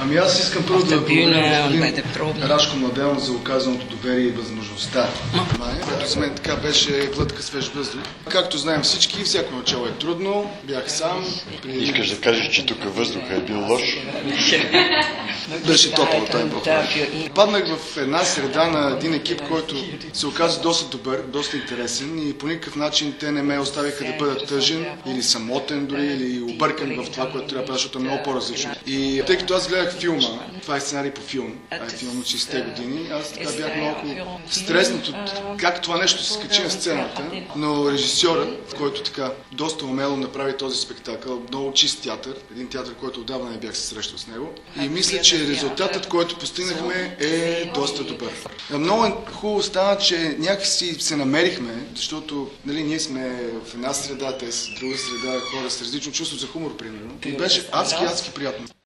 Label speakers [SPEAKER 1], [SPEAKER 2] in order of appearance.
[SPEAKER 1] Ами аз искам първо да благодаря Рашко Младенов за оказаното доверие и възможността. За мен така беше глътка свеж въздух. Както знаем всички, всяко начало е трудно. Бях сам.
[SPEAKER 2] Искаш да кажеш, че тук въздухът е бил лош?
[SPEAKER 1] Беше топъл този Бог. Паднах в една среда на един екип, който се оказа доста добър, доста интересен и по никакъв начин те не ме оставиха да бъда тъжен или самотен дори, или объркан в това, което трябва да правя, защото е много по-различно. И тъй като аз гледах филма, това е сценарий по филм, филм от 60-те години, аз така бях малко стреснат от как това нещо се скачи на сцената, но режисьорът, който така доста умело направи този спектакъл, много чист театър, един театър, който отдавна не бях се срещал с него, и мисля, че резултатът, който постигнахме, е доста добър. Много хубаво става, че някакси се намерихме, защото нали, ние сме в една среда, те са в друга среда, хора с различно чувство за хумор, примерно. И беше адски приятно.